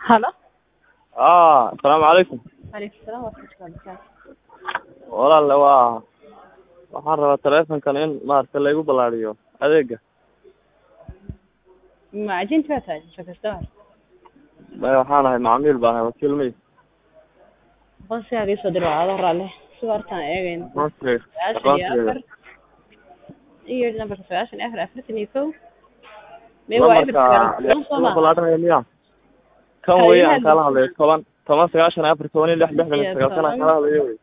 Halo. Asalaamu calaykum. Alaykum salaam wa rahmatullahi wa barakatuh. Walaal waxaan rabaa taleefankan in maaragtay laygu ballaariyo adeega. Ma ajinta waa tahay shakastaa. Maya waxaan ahay macmiil baan ahay wakiil may. Qoonsi aad soo diro aad raale. Suwartan eegayn. Aqoonsiga. Iyo number 94 May waa Lambarka ballaarinayo miya? Kan weeyaan kala hadlay 10 9 4 10 6 6 kala hadlay wey.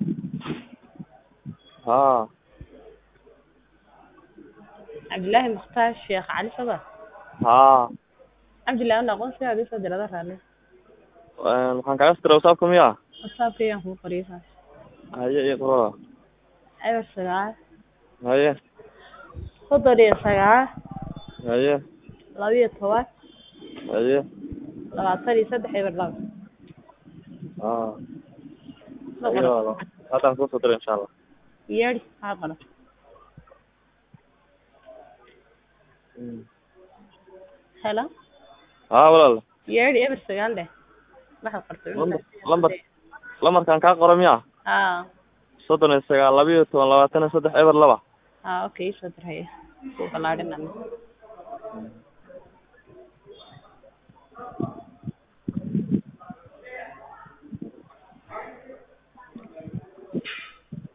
Abdullahi Mukhtar Sheekh Ali Sabah. Abdullahi ana qoonsi aad soo diro raale. Waxaan kaga soo diray WhatsApp miya? WhatsApp ayaan ku qoriyay. Haye iyo qoro. Ayo salaam. Haye. Qodariya sagaa. Haye. 12 Haye. 23 eber. Ayo. Hadaan ku soo diray insha Allah. Yari haaqana. Hello. Walaal. Yari eber sagaal leh. Waxa qortay. Lambarkan ka qoro miya? 39 12 23 eber 2. Okay, soo diray. Ku balaadhinaa.